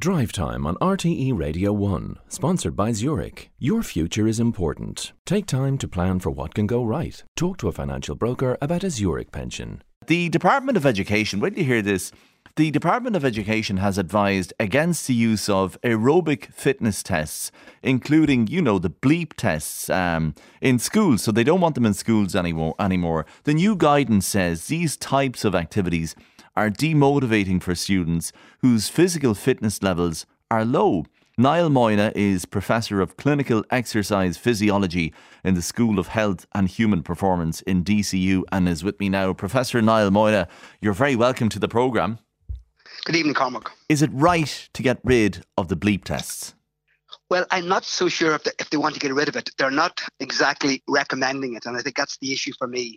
Drive Time on RTE Radio 1, sponsored by Zurich. Your future is important. Take time to plan for what can go right. Talk to a financial broker about a Zurich pension. The Department of Education, when you hear this, the Department of Education has advised against the use of aerobic fitness tests, including, the bleep tests in schools. So they don't want them in schools anymore. The new guidance says these types of activities are demotivating for students whose physical fitness levels are low. Niall Moyna is Professor of Clinical Exercise Physiology in the School of Health and Human Performance in DCU and is with me now. Professor Niall Moyna, you're very welcome to the programme. Good evening, Cormac. Is it right to get rid of the bleep tests? Well, I'm not so sure if they want to get rid of it. They're not exactly recommending it, and I think that's the issue for me.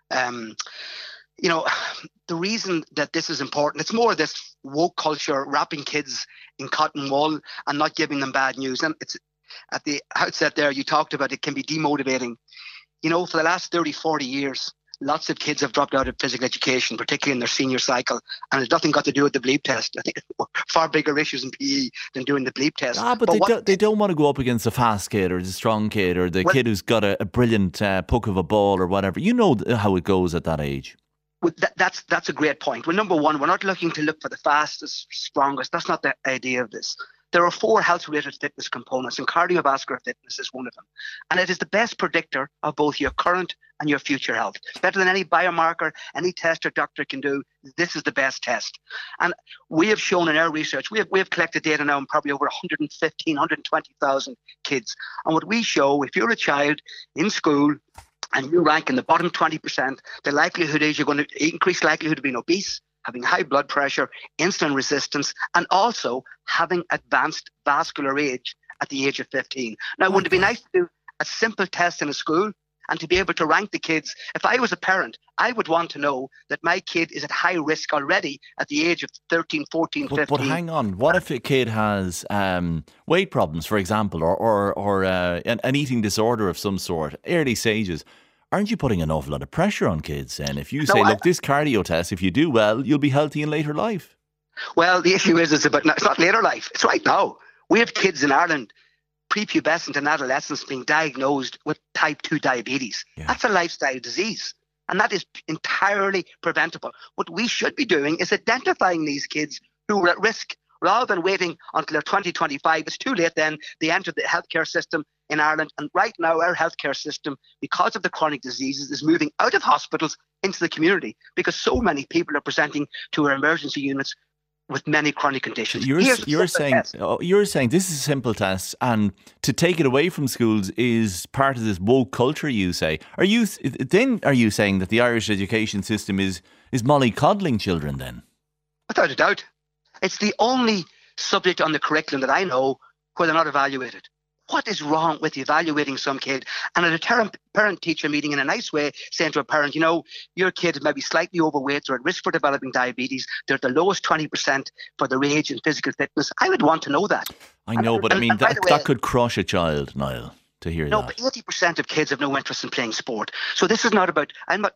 The reason that this is important, it's more this woke culture, wrapping kids in cotton wool and not giving them bad news. And it's at the outset there, you talked about it can be demotivating. For the last 30, 40 years, lots of kids have dropped out of physical education, particularly in their senior cycle, and it's nothing got to do with the bleep test. I think far bigger issues in PE than doing the bleep test. They don't want to go up against the fast kid or the strong kid or the kid who's got a brilliant puck of a ball or whatever. You know how it goes at that age. Well, that's a great point. Well, number one, we're not looking to look for the fastest, strongest. That's not the idea of this. There are 4 health-related fitness components, and cardiovascular fitness is one of them. And it is the best predictor of both your current and your future health. Better than any biomarker, any test your doctor can do. This is the best test. And we have shown in our research, we have collected data now on probably over 115, 120,000 kids. And what we show, if you're a child in school, and you rank in the bottom 20%, the likelihood is you're going to increase likelihood of being obese, having high blood pressure, insulin resistance, and also having advanced vascular age at the age of 15. Now, wouldn't it be nice to do a simple test in a school and to be able to rank the kids? If I was a parent, I would want to know that my kid is at high risk already at the age of 13, 14, 15. But hang on, what if a kid has weight problems, for example, or an eating disorder of some sort, early stages? Aren't you putting an awful lot of pressure on kids then? If you say, look, this cardio test, if you do well, you'll be healthy in later life. Well, the issue is it's not later life. It's right now. We have kids in Ireland, prepubescent and adolescents, being diagnosed with type 2 diabetes. Yeah. That's a lifestyle disease. And that is entirely preventable. What we should be doing is identifying these kids who are at risk rather than waiting until they're 20, 25. It's too late then. They enter the healthcare system in Ireland. And right now, our healthcare system, because of the chronic diseases, is moving out of hospitals into the community because so many people are presenting to our emergency units with many chronic conditions. You're saying this is a simple test, and to take it away from schools is part of this woke culture, you say. Are you saying that the Irish education system is mollycoddling children then? Without a doubt. It's the only subject on the curriculum that I know where they're not evaluated. What is wrong with evaluating some kid? And at a parent-teacher meeting in a nice way, saying to a parent, your kid is maybe slightly overweight or at risk for developing diabetes. They're at the lowest 20% for their age and physical fitness. I would want to know that. I know, but that could crush a child, Niall, to hear that. No, but 80% of kids have no interest in playing sport. So this is not about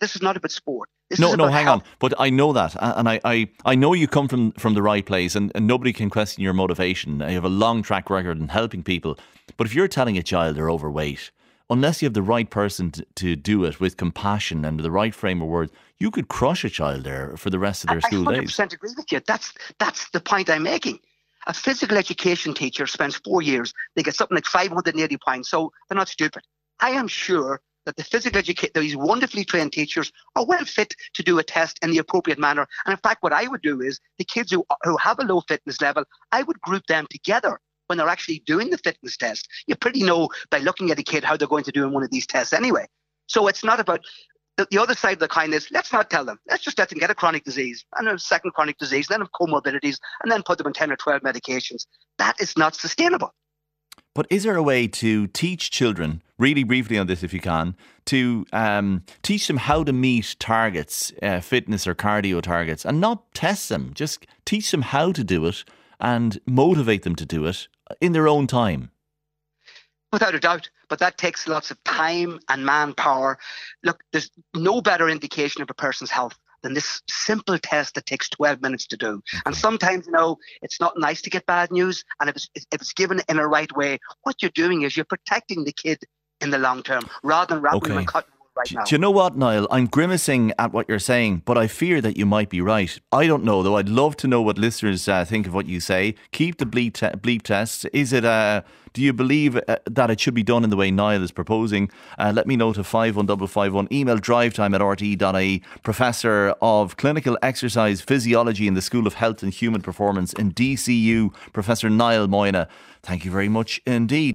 sport. Hang on. But I know that. And I know you come from the right place and nobody can question your motivation. You have a long track record in helping people. But if you're telling a child they're overweight, unless you have the right person to do it with compassion and the right frame of words, you could crush a child there for the rest of their school days. I 100% agree with you. That's the point I'm making. A physical education teacher spends 4 years. They get something like 580 points, so they're not stupid. I am sure that these wonderfully trained teachers are well fit to do a test in the appropriate manner. And in fact, what I would do is the kids who have a low fitness level, I would group them together when they're actually doing the fitness test. You pretty know by looking at a kid how they're going to do in one of these tests anyway. So it's not about the other side of the coin is let's not tell them. Let's just let them get a chronic disease and a second chronic disease, then have comorbidities, and then put them on 10 or 12 medications. That is not sustainable. But is there a way to teach children, really briefly on this if you can, to teach them how to meet targets, fitness or cardio targets, and not test them, just teach them how to do it and motivate them to do it in their own time? Without a doubt. But that takes lots of time and manpower. Look, there's no better indication of a person's health than this simple test that takes 12 minutes to do. Okay. And sometimes, you know, it's not nice to get bad news. And if it's given in a right way, what you're doing is you're protecting the kid in the long term rather than wrapping them and cutting them right now. Do you know what, Niall? I'm grimacing at what you're saying, but I fear that you might be right. I don't know, though. I'd love to know what listeners think of what you say. Keep the bleep tests. Is it do you believe that it should be done in the way Niall is proposing? Let me know to 51551. Email drivetime@rte.ie. Professor of Clinical Exercise Physiology in the School of Health and Human Performance in DCU, Professor Niall Moyna. Thank you very much indeed.